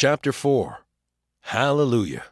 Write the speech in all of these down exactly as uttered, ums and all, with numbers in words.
Chapter four. Hallelujah.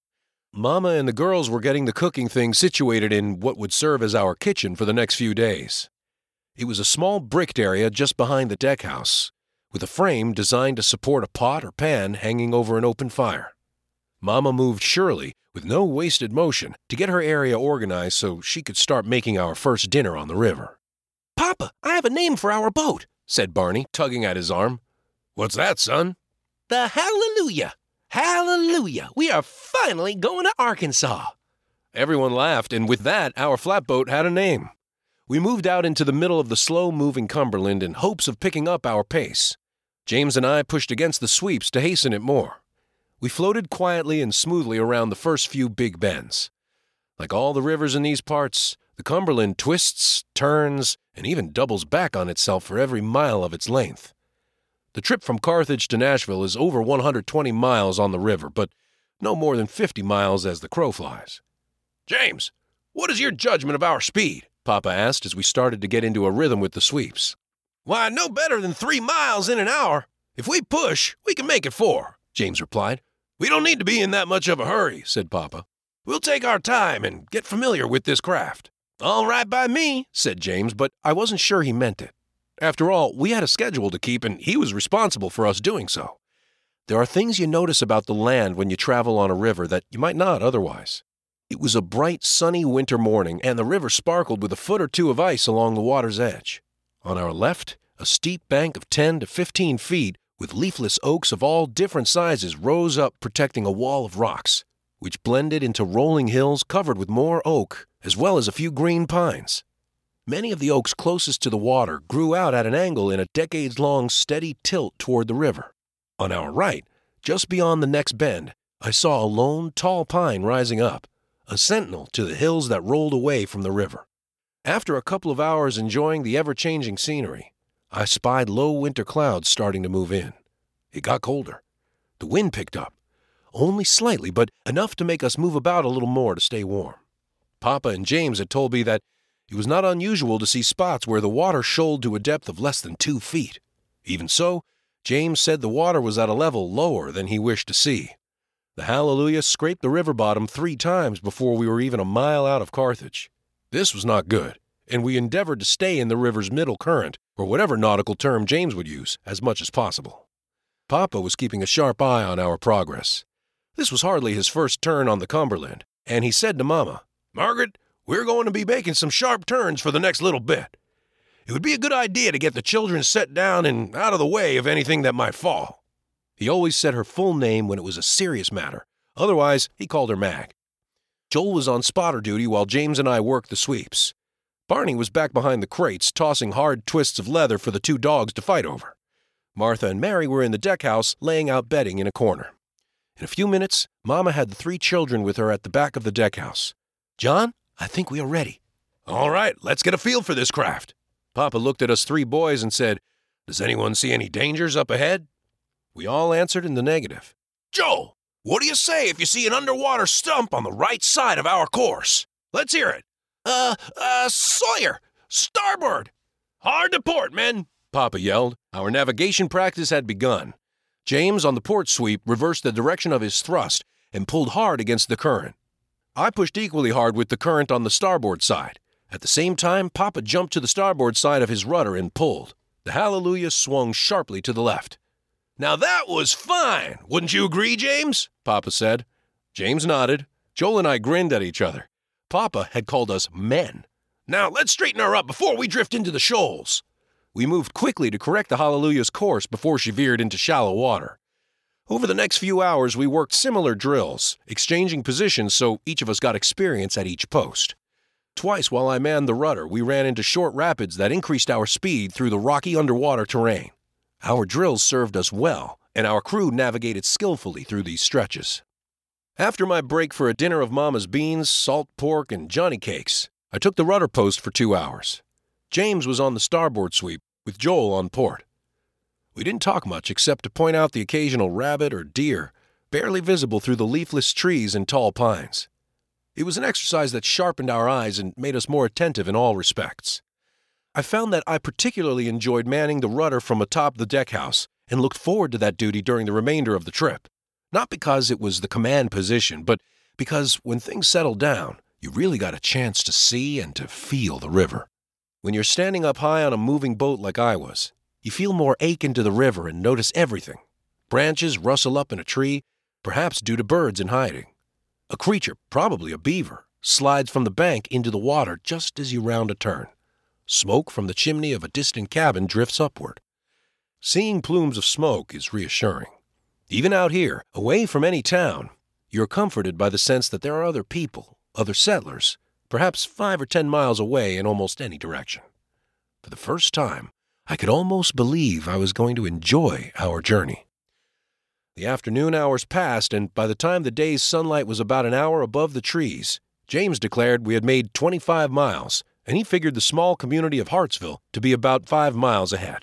Mama and the girls were getting the cooking thing situated in what would serve as our kitchen for the next few days. It was a small bricked area just behind the deck house, with a frame designed to support a pot or pan hanging over an open fire. Mama moved surely, with no wasted motion, to get her area organized so she could start making our first dinner on the river. "Papa, I have a name for our boat," said Barney, tugging at his arm. "What's that, son?" "The Hallelujah. Hallelujah. We are finally going to Arkansas." Everyone laughed, and with that, our flatboat had a name. We moved out into the middle of the slow-moving Cumberland in hopes of picking up our pace. James and I pushed against the sweeps to hasten it more. We floated quietly and smoothly around the first few big bends. Like all the rivers in these parts, the Cumberland twists, turns, and even doubles back on itself for every mile of its length. The trip from Carthage to Nashville is over one hundred twenty miles on the river, but no more than fifty miles as the crow flies. "James, what is your judgment of our speed?" Papa asked as we started to get into a rhythm with the sweeps. "Why, no better than three miles in an hour. If we push, we can make it four," James replied. "We don't need to be in that much of a hurry," said Papa. "We'll take our time and get familiar with this craft." "All right by me," said James, but I wasn't sure he meant it. After all, we had a schedule to keep, and he was responsible for us doing so. There are things you notice about the land when you travel on a river that you might not otherwise. It was a bright, sunny winter morning, and the river sparkled with a foot or two of ice along the water's edge. On our left, a steep bank of ten to fifteen feet with leafless oaks of all different sizes rose up, protecting a wall of rocks, which blended into rolling hills covered with more oak, as well as a few green pines. Many of the oaks closest to the water grew out at an angle in a decades-long steady tilt toward the river. On our right, just beyond the next bend, I saw a lone, tall pine rising up, a sentinel to the hills that rolled away from the river. After a couple of hours enjoying the ever-changing scenery, I spied low winter clouds starting to move in. It got colder. The wind picked up, only slightly, but enough to make us move about a little more to stay warm. Papa and James had told me that it was not unusual to see spots where the water shoaled to a depth of less than two feet. Even so, James said the water was at a level lower than he wished to see. The Hallelujah scraped the river bottom three times before we were even a mile out of Carthage. This was not good, and we endeavored to stay in the river's middle current, or whatever nautical term James would use, as much as possible. Papa was keeping a sharp eye on our progress. This was hardly his first turn on the Cumberland, and he said to Mama, "Margaret, we're going to be making some sharp turns for the next little bit. It would be a good idea to get the children set down and out of the way of anything that might fall." He always said her full name when it was a serious matter. Otherwise, he called her Mag. Joel was on spotter duty while James and I worked the sweeps. Barney was back behind the crates, tossing hard twists of leather for the two dogs to fight over. Martha and Mary were in the deck house, laying out bedding in a corner. In a few minutes, Mama had the three children with her at the back of the deck house. "John, I think we are ready." "All right, let's get a feel for this craft." Papa looked at us three boys and said, "Does anyone see any dangers up ahead?" We all answered in the negative. "Joel, what do you say if you see an underwater stump on the right side of our course? Let's hear it." Uh, uh, Sawyer, starboard." "Hard to port, men," Papa yelled. Our navigation practice had begun. James, on the port sweep, reversed the direction of his thrust and pulled hard against the current. I pushed equally hard with the current on the starboard side. At the same time, Papa jumped to the starboard side of his rudder and pulled. The Hallelujah swung sharply to the left. "Now that was fine, wouldn't you agree, James?" Papa said. James nodded. Joel and I grinned at each other. Papa had called us men. "Now let's straighten her up before we drift into the shoals." We moved quickly to correct the Hallelujah's course before she veered into shallow water. Over the next few hours, we worked similar drills, exchanging positions so each of us got experience at each post. Twice while I manned the rudder, we ran into short rapids that increased our speed through the rocky underwater terrain. Our drills served us well, and our crew navigated skillfully through these stretches. After my break for a dinner of Mama's beans, salt pork, and Johnny cakes, I took the rudder post for two hours. James was on the starboard sweep, with Joel on port. We didn't talk much except to point out the occasional rabbit or deer, barely visible through the leafless trees and tall pines. It was an exercise that sharpened our eyes and made us more attentive in all respects. I found that I particularly enjoyed manning the rudder from atop the deck house and looked forward to that duty during the remainder of the trip. Not because it was the command position, but because when things settled down, you really got a chance to see and to feel the river. When you're standing up high on a moving boat like I was, you feel more ache into the river and notice everything. Branches rustle up in a tree, perhaps due to birds in hiding. A creature, probably a beaver, slides from the bank into the water just as you round a turn. Smoke from the chimney of a distant cabin drifts upward. Seeing plumes of smoke is reassuring. Even out here, away from any town, you're comforted by the sense that there are other people, other settlers, perhaps five or ten miles away in almost any direction. For the first time, I could almost believe I was going to enjoy our journey. The afternoon hours passed, and by the time the day's sunlight was about an hour above the trees, James declared we had made twenty-five miles, and he figured the small community of Hartsville to be about five miles ahead.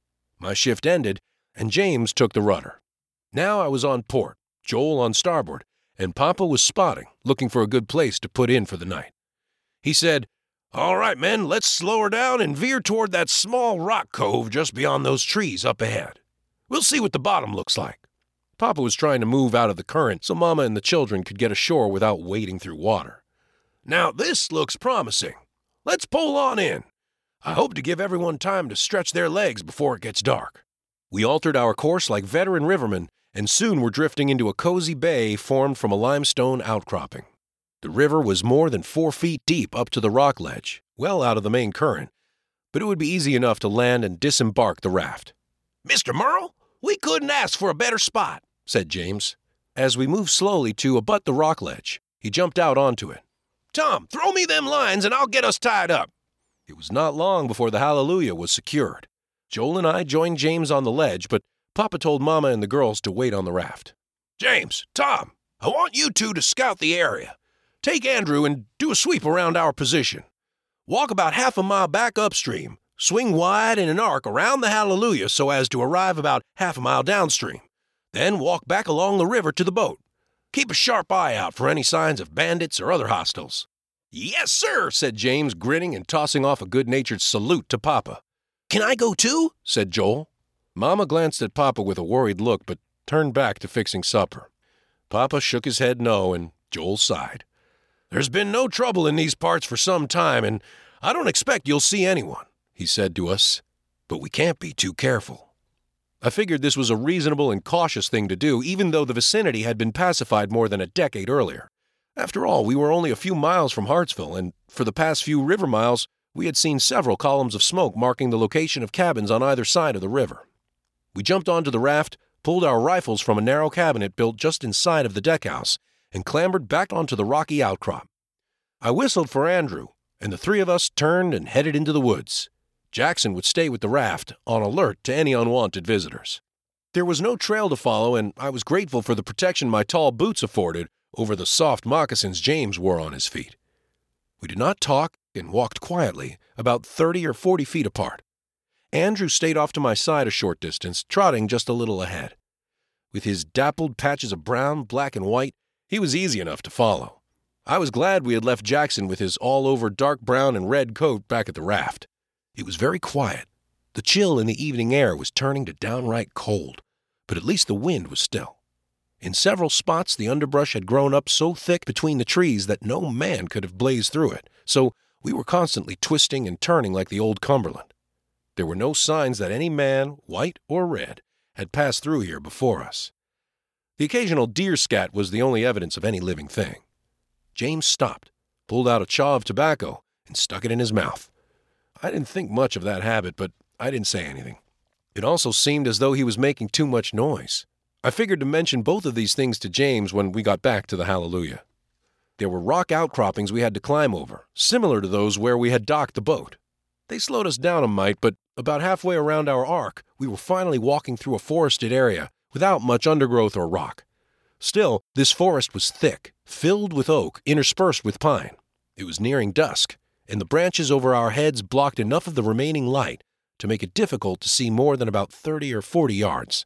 My shift ended, and James took the rudder. Now I was on port, Joel on starboard, and Papa was spotting, looking for a good place to put in for the night. He said, "All right, men, let's slow her down and veer toward that small rock cove just beyond those trees up ahead. We'll see what the bottom looks like." Papa was trying to move out of the current so Mama and the children could get ashore without wading through water. "Now this looks promising. Let's pull on in. I hope to give everyone time to stretch their legs before it gets dark." We altered our course like veteran rivermen, and soon were drifting into a cozy bay formed from a limestone outcropping. The river was more than four feet deep up to the rock ledge, well out of the main current, but it would be easy enough to land and disembark the raft. "Mister Merle, we couldn't ask for a better spot," said James. As we moved slowly to abut the rock ledge, he jumped out onto it. "Tom, throw me them lines and I'll get us tied up." It was not long before the Hallelujah was secured. Joel and I joined James on the ledge, but Papa told Mama and the girls to wait on the raft. "James, Tom, I want you two to scout the area. Take Andrew and do a sweep around our position. Walk about half a mile back upstream, swing wide in an arc around the Hallelujah so as to arrive about half a mile downstream. Then walk back along the river to the boat. Keep a sharp eye out for any signs of bandits or other hostiles." "Yes, sir," said James, grinning and tossing off a good-natured salute to Papa. "Can I go too?" said Joel. Mama glanced at Papa with a worried look, but turned back to fixing supper. Papa shook his head no, and Joel sighed. "There's been no trouble in these parts for some time, and I don't expect you'll see anyone," he said to us. "But we can't be too careful." I figured this was a reasonable and cautious thing to do, even though the vicinity had been pacified more than a decade earlier. After all, we were only a few miles from Hartsville, and for the past few river miles, we had seen several columns of smoke marking the location of cabins on either side of the river. We jumped onto the raft, pulled our rifles from a narrow cabinet built just inside of the deckhouse, and clambered back onto the rocky outcrop. I whistled for Andrew, and the three of us turned and headed into the woods. Jackson would stay with the raft, on alert to any unwanted visitors. There was no trail to follow, and I was grateful for the protection my tall boots afforded over the soft moccasins James wore on his feet. We did not talk and walked quietly, about thirty or forty feet apart. Andrew stayed off to my side a short distance, trotting just a little ahead. With his dappled patches of brown, black, and white, he was easy enough to follow. I was glad we had left Jackson with his all-over dark brown and red coat back at the raft. It was very quiet. The chill in the evening air was turning to downright cold, but at least the wind was still. In several spots, the underbrush had grown up so thick between the trees that no man could have blazed through it, so we were constantly twisting and turning like the old Cumberland. There were no signs that any man, white or red, had passed through here before us. The occasional deer scat was the only evidence of any living thing. James stopped, pulled out a chaw of tobacco, and stuck it in his mouth. I didn't think much of that habit, but I didn't say anything. It also seemed as though he was making too much noise. I figured to mention both of these things to James when we got back to the Hallelujah. There were rock outcroppings we had to climb over, similar to those where we had docked the boat. They slowed us down a mite, but about halfway around our arc, we were finally walking through a forested area without much undergrowth or rock. Still, this forest was thick, filled with oak, interspersed with pine. It was nearing dusk, and the branches over our heads blocked enough of the remaining light to make it difficult to see more than about thirty or forty yards.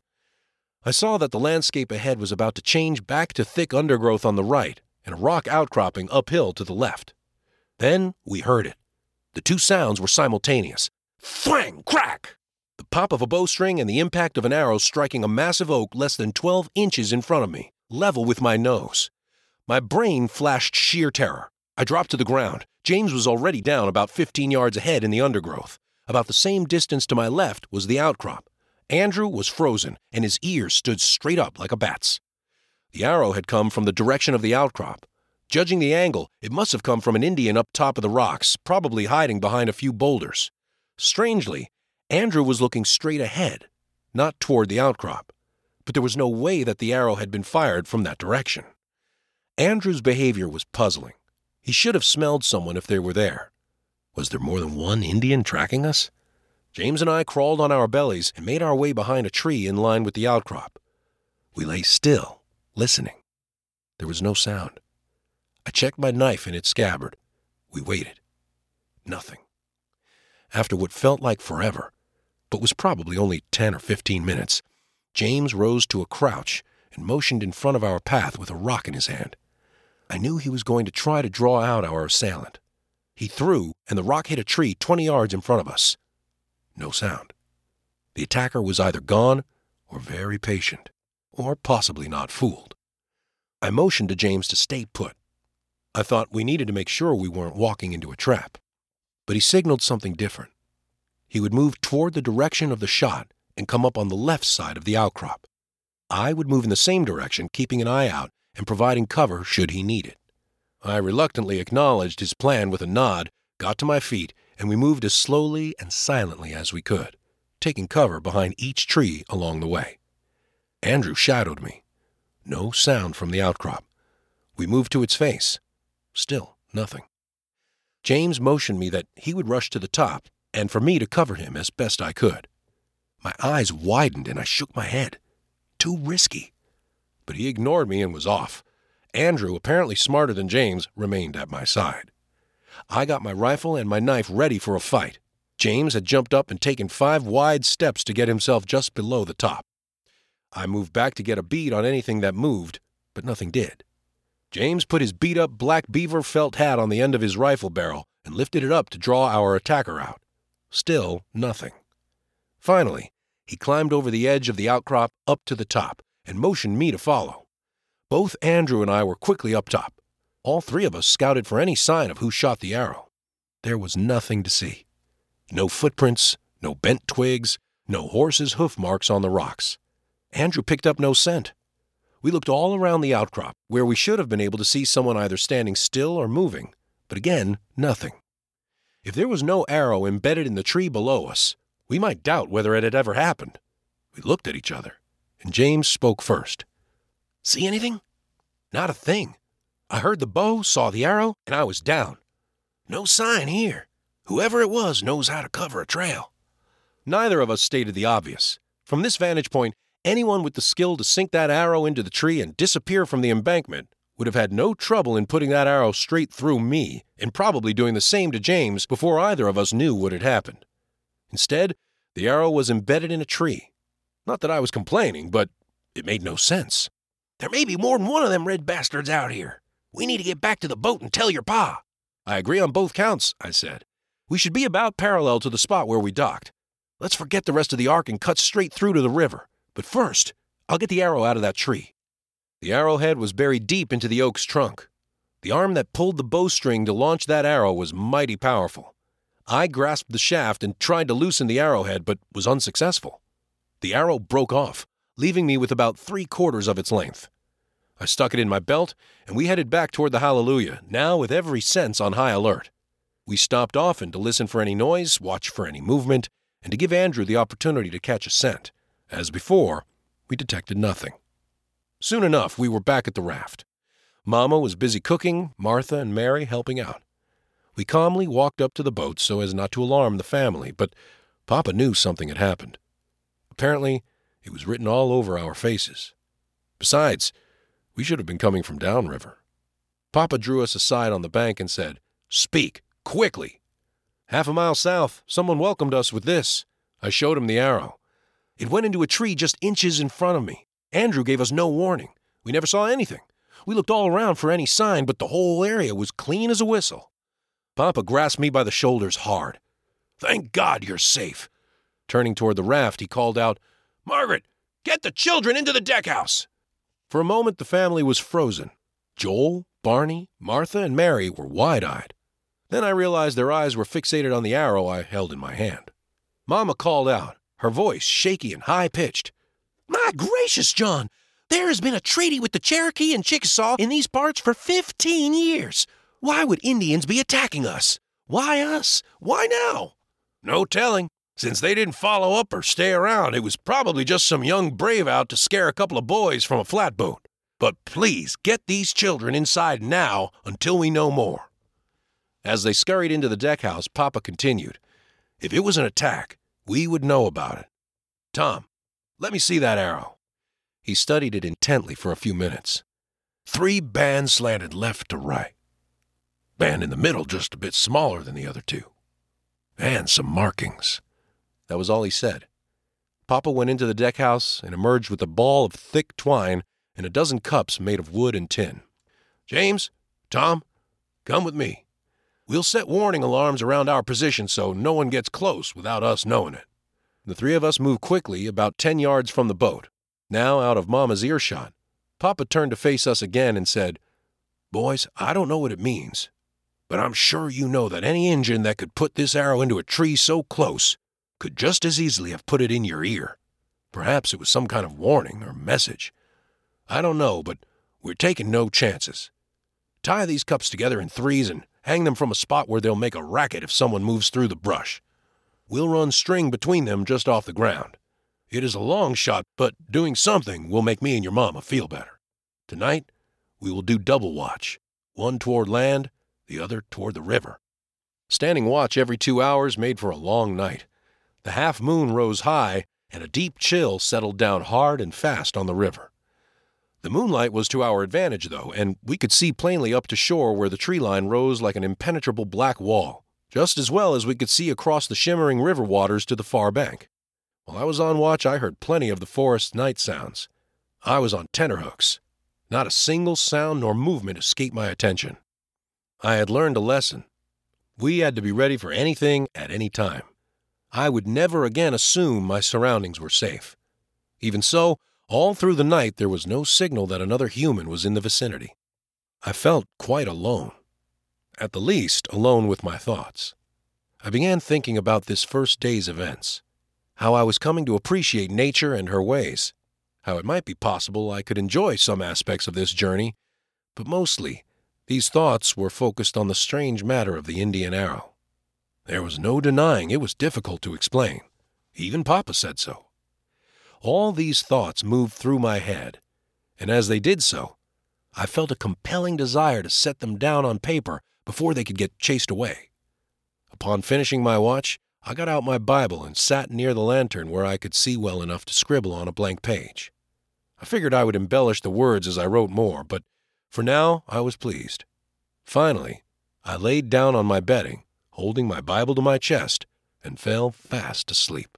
I saw that the landscape ahead was about to change back to thick undergrowth on the right and a rock outcropping uphill to the left. Then we heard it. The two sounds were simultaneous. Thwang! Crack! The pop of a bowstring and the impact of an arrow striking a massive oak less than twelve inches in front of me, level with my nose. My brain flashed sheer terror. I dropped to the ground. James was already down about fifteen yards ahead in the undergrowth. About the same distance to my left was the outcrop. Andrew was frozen, and his ears stood straight up like a bat's. The arrow had come from the direction of the outcrop. Judging the angle, it must have come from an Indian up top of the rocks, probably hiding behind a few boulders. Strangely, Andrew was looking straight ahead, not toward the outcrop. But there was no way that the arrow had been fired from that direction. Andrew's behavior was puzzling. He should have smelled someone if they were there. Was there more than one Indian tracking us? James and I crawled on our bellies and made our way behind a tree in line with the outcrop. We lay still, listening. There was no sound. I checked my knife in its scabbard. We waited. Nothing. After what felt like forever, but was probably only ten or fifteen minutes, James rose to a crouch and motioned in front of our path with a rock in his hand. I knew he was going to try to draw out our assailant. He threw, and the rock hit a tree twenty yards in front of us. No sound. The attacker was either gone or very patient, or possibly not fooled. I motioned to James to stay put. I thought we needed to make sure we weren't walking into a trap. But he signaled something different. He would move toward the direction of the shot and come up on the left side of the outcrop. I would move in the same direction, keeping an eye out and providing cover should he need it. I reluctantly acknowledged his plan with a nod, got to my feet, and we moved as slowly and silently as we could, taking cover behind each tree along the way. Andrew shadowed me. No sound from the outcrop. We moved to its face. Still nothing. James motioned me that he would rush to the top and for me to cover him as best I could. My eyes widened and I shook my head. Too risky. But he ignored me and was off. Andrew, apparently smarter than James, remained at my side. I got my rifle and my knife ready for a fight. James had jumped up and taken five wide steps to get himself just below the top. I moved back to get a bead on anything that moved, but nothing did. James put his beat-up black beaver felt hat on the end of his rifle barrel and lifted it up to draw our attacker out. Still nothing. Finally, he climbed over the edge of the outcrop up to the top and motioned me to follow. Both Andrew and I were quickly up top. All three of us scouted for any sign of who shot the arrow. There was nothing to see. No footprints, no bent twigs, no horse's hoof marks on the rocks. Andrew picked up no scent. We looked all around the outcrop, where we should have been able to see someone either standing still or moving, but again, nothing. If there was no arrow embedded in the tree below us, we might doubt whether it had ever happened. We looked at each other, and James spoke first. "See anything?" "Not a thing. I heard the bow, saw the arrow, and I was down. No sign here. Whoever it was knows how to cover a trail." Neither of us stated the obvious. From this vantage point, anyone with the skill to sink that arrow into the tree and disappear from the embankment would have had no trouble in putting that arrow straight through me and probably doing the same to James before either of us knew what had happened. Instead, the arrow was embedded in a tree. Not that I was complaining, but it made no sense. "There may be more than one of them red bastards out here. We need to get back to the boat and tell your pa." "I agree on both counts," I said. "We should be about parallel to the spot where we docked. Let's forget the rest of the arc and cut straight through to the river. But first, I'll get the arrow out of that tree." The arrowhead was buried deep into the oak's trunk. The arm that pulled the bowstring to launch that arrow was mighty powerful. I grasped the shaft and tried to loosen the arrowhead, but was unsuccessful. The arrow broke off, leaving me with about three-quarters of its length. I stuck it in my belt, and we headed back toward the Hallelujah, now with every sense on high alert. We stopped often to listen for any noise, watch for any movement, and to give Andrew the opportunity to catch a scent. As before, we detected nothing. Soon enough, we were back at the raft. Mama was busy cooking, Martha and Mary helping out. We calmly walked up to the boat so as not to alarm the family, but Papa knew something had happened. Apparently, it was written all over our faces. Besides, we should have been coming from downriver. Papa drew us aside on the bank and said, "Speak, quickly." "Half a mile south, someone welcomed us with this." I showed him the arrow. "It went into a tree just inches in front of me. Andrew gave us no warning. We never saw anything. We looked all around for any sign, but the whole area was clean as a whistle." Papa grasped me by the shoulders hard. "Thank God you're safe. Turning toward the raft, he called out, "Margaret, get the children into the deckhouse!" For a moment, the family was frozen. Joel, Barney, Martha, and Mary were wide-eyed. Then I realized their eyes were fixated on the arrow I held in my hand. Mama called out, her voice shaky and high-pitched. "My gracious, John! There has been a treaty with the Cherokee and Chickasaw in these parts for fifteen years. Why would Indians be attacking us? Why us? Why now?" "No telling. Since they didn't follow up or stay around, it was probably just some young brave out to scare a couple of boys from a flatboat. But please get these children inside now until we know more." As they scurried into the deckhouse, Papa continued, "If it was an attack, we would know about it. Tom, let me see that arrow." He studied it intently for a few minutes. Three bands slanted left to right. Band in the middle just a bit smaller than the other two. And some markings. That was all he said. Papa went into the deckhouse and emerged with a ball of thick twine and a dozen cups made of wood and tin. "James, Tom, come with me. We'll set warning alarms around our position so no one gets close without us knowing it." The three of us moved quickly about ten yards from the boat. Now out of Mama's earshot, Papa turned to face us again and said, "Boys, I don't know what it means, but I'm sure you know that any Injun that could put this arrow into a tree so close could just as easily have put it in your ear. Perhaps it was some kind of warning or message. I don't know, but we're taking no chances. Tie these cups together in threes and hang them from a spot where they'll make a racket if someone moves through the brush. We'll run string between them just off the ground. It is a long shot, but doing something will make me and your mama feel better. Tonight, we will do double watch, one toward land, the other toward the river." Standing watch every two hours made for a long night. The half-moon rose high, and a deep chill settled down hard and fast on the river. The moonlight was to our advantage, though, and we could see plainly up to shore where the tree line rose like an impenetrable black wall, just as well as we could see across the shimmering river waters to the far bank. While I was on watch, I heard plenty of the forest's night sounds. I was on tenterhooks. Not a single sound nor movement escaped my attention. I had learned a lesson. We had to be ready for anything at any time. I would never again assume my surroundings were safe. Even so, all through the night there was no signal that another human was in the vicinity. I felt quite alone. At the least, alone with my thoughts. I began thinking about this first day's events, how I was coming to appreciate nature and her ways, how it might be possible I could enjoy some aspects of this journey, but mostly these thoughts were focused on the strange matter of the Indian arrow. There was no denying it was difficult to explain. Even Papa said so. All these thoughts moved through my head, and as they did so, I felt a compelling desire to set them down on paper before they could get chased away. Upon finishing my watch, I got out my Bible and sat near the lantern where I could see well enough to scribble on a blank page. I figured I would embellish the words as I wrote more, but for now I was pleased. Finally, I laid down on my bedding, holding my Bible to my chest, and fell fast asleep.